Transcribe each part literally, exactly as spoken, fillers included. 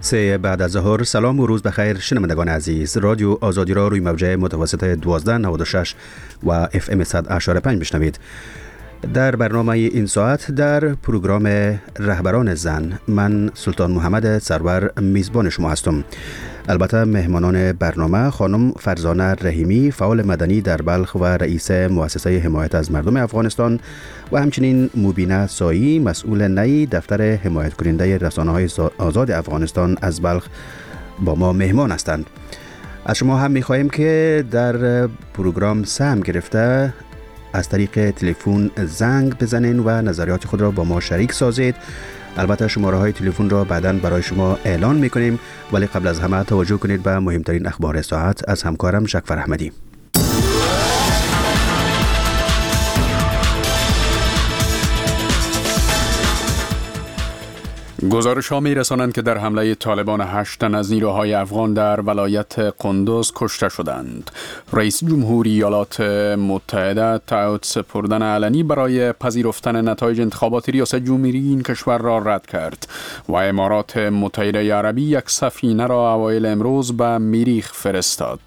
سه بعد از ظهر. سلام و روز بخیر شنوندگان عزیز. رادیو آزادی را روی موجه متوسط دوازده نود و شش و اف ام صد و اشاره پنج بشنوید. در برنامه این ساعت در پروگرام رهبران زن من سلطان محمد سرور میزبان شما هستم. البته مهمانان برنامه خانم فرزانه رحیمی، فعال مدنی در بلخ و رئیس مؤسسه حمایت از مردم افغانستان، و همچنین مبینه سایی، مسئول نی دفتر حمایت کننده رسانه‌های آزاد افغانستان از بلخ با ما مهمان هستند. از شما هم می‌خواهیم که در پروگرام سهم گرفته از طریق تلفن زنگ بزنین و نظریات خود را با ما شریک سازید. البته شماره های تلفن را بعداً برای شما اعلان میکنیم، ولی قبل از همه توجه کنید به مهمترین اخبار ساعت از همکارم شکفر احمدی. گزارش‌ها می‌رسانند که در حمله طالبان هشت تن از نیروهای افغان در ولایت قندوز کشته شدند. رئیس جمهوری ایالات متحده تعهد سپردن علنی برای پذیرفتن نتایج انتخابات ریاست جمهوری این کشور را رد کرد و امارات متحده عربی یک سفینه را اوایل امروز به مریخ فرستاد.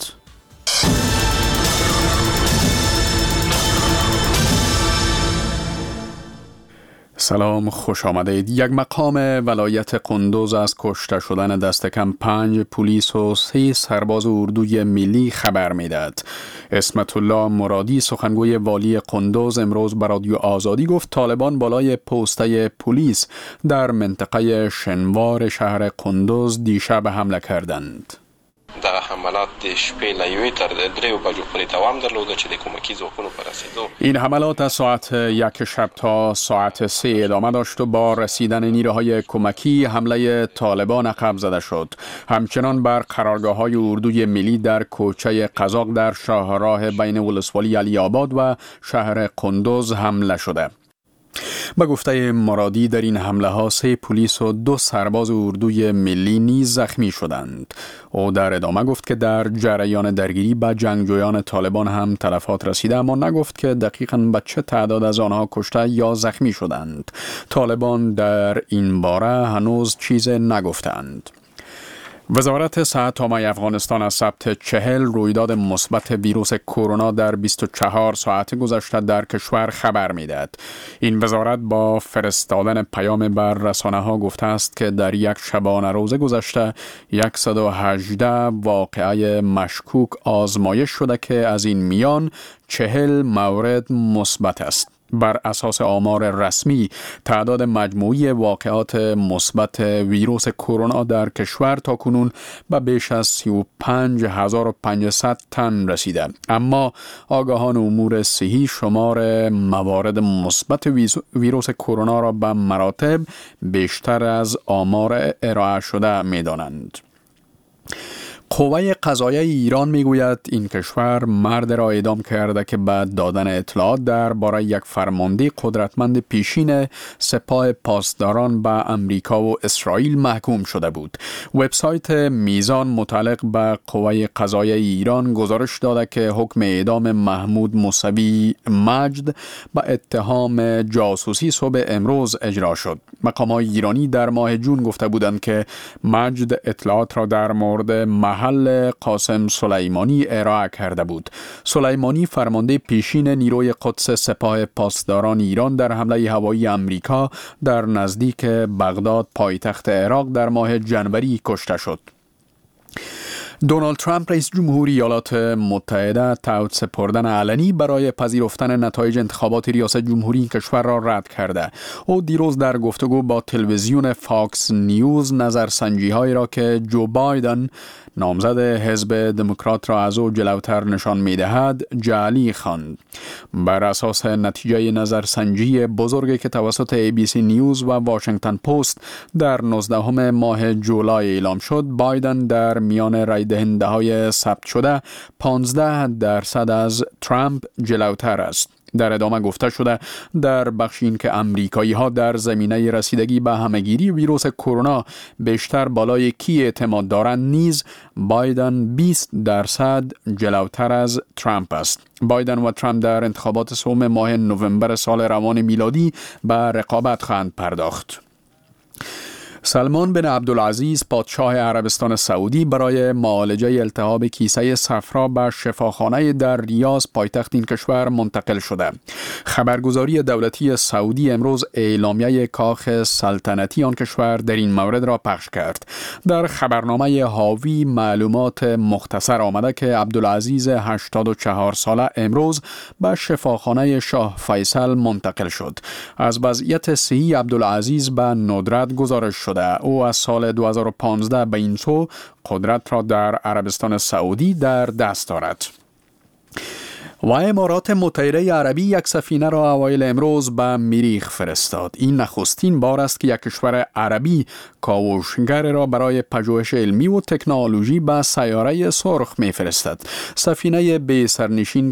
سلام، خوش آمدید. یک مقام ولایت قندوز از کشته شدن دست کم پنج پلیس و سه سرباز اردوی ملی خبر میدهد. اسمت الله مرادی، سخنگوی والی قندوز، امروز به رادیو آزادی گفت طالبان بالای پوسته پلیس در منطقه شنوار شهر قندوز دیشب حمله کردند. دغه حملات د شپې له یوې تر دریو بجو پورې دوام درلوده چې د کومکي ځواکونو په رسیدو این حملات از ساعت یک شب تا ساعت سه ادامه داشت و با رسیدن نیروهای کمکی حمله طالبان عقب زده شد. همچنان بر قرارگاه‌های اردوی ملی در کوچه قزاق در شاهراه بین ولسوالی علی آباد و شهر قندوز حمله شده. به گفته مرادی در این حمله ها سه پلیس و دو سرباز اردوی ملی نیز زخمی شدند. او در ادامه گفت که در جریان درگیری به جنگجویان طالبان هم تلفات رسیده، اما نگفت که دقیقاً به چه تعداد از آنها کشته یا زخمی شدند. طالبان در این باره هنوز چیز نگفتند. وزارت صحت عامه افغانستان از ثبت چهل رویداد مثبت ویروس کرونا در بیست و چهار ساعت گذشته در کشور خبر میدهد. این وزارت با فرستادن پیام بر رسانه‌ها گفته است که در یک شبانه روز گذشته صد و هجده واقعه مشکوک آزمایش شده که از این میان چهل مورد مثبت است. بر اساس آمار رسمی تعداد مجموعی واقعات مثبت ویروس کرونا در کشور تاکنون به بیش از سی و پنج هزار و پانصد تن رسیده، اما آگاهان امور صحی شمار موارد مثبت ویروس کرونا را به مراتب بیشتر از آمار ارائه شده می دانند. قوه قضاییه ایران میگوید این کشور مرد را اعدام کرده که بعد دادن اطلاعات درباره یک فرمانده قدرتمند پیشین سپاه پاسداران به امریکا و اسرائیل محکوم شده بود. وبسایت میزان متعلق به قوه قضاییه ایران گزارش داده که حکم اعدام محمود موسوی مجد به اتهام جاسوسی صبح امروز اجرا شد. مقامات ایرانی در ماه جون گفته بودند که مجد اطلاعات را در مورد محل قاسم سلیمانی ارائه کرده بود. سلیمانی فرمانده پیشین نیروی قدس سپاه پاسداران ایران در حمله هوایی امریکا در نزدیک بغداد پایتخت عراق در ماه جنوری کشته شد. دونالد ترامپ رئیس جمهوری ایالات متحده تعهد سپردن علنی برای پذیرفتن نتایج انتخابات ریاست جمهوری این کشور را رد کرده. او دیروز در گفتگو با تلویزیون فاکس نیوز نظرسنجی‌هایی را که جو بایدن نامزد حزب دموکرات را از او جلوتر نشان می‌دهد جعلی خواند. بر اساس نتیجه نظرسنجی بزرگی که توسط ای بی سی نیوز و واشنگتن پست در نوزدهم ماه جولای اعلام شد، بایدن در میان رای دهنده های ثبت شده پانزده درصد از ترامپ جلوتر است. در ادامه گفته شده در بخش این که امریکایی ها در زمینه رسیدگی به همهگیری ویروس کرونا بیشتر بالای کی اعتماد دارند، نیز بایدن بیست درصد جلوتر از ترامپ است. بایدن و ترامپ در انتخابات سوم ماه نوامبر سال روان میلادی به رقابت خواهند پرداخت. سلمان بن عبدالعزیز پادشاه عربستان سعودی برای معالجه التهاب کیسه صفرا به شفاخانه در ریاض پایتخت این کشور منتقل شده. خبرگزاری دولتی سعودی امروز اعلامیه کاخ سلطنتی آن کشور در این مورد را پخش کرد. در خبرنامه حاوی معلومات مختصر آمده که عبدالعزیز هشتاد و چهار ساله امروز به شفاخانه شاه فیصل منتقل شد. از وضعیت صحی عبدالعزیز به ندرت گزارش شده. او از سال دو هزار و پانزده به این سو قدرت را در عربستان سعودی در دست دارد. و امارات متحده عربی یک سفینه را اوایل امروز به مریخ فرستاد. این نخستین بار است که یک کشور عربی کاوشگر را برای پژوهش علمی و تکنولوژی به سیاره سرخ می‌فرستد. سفینه به سرنشین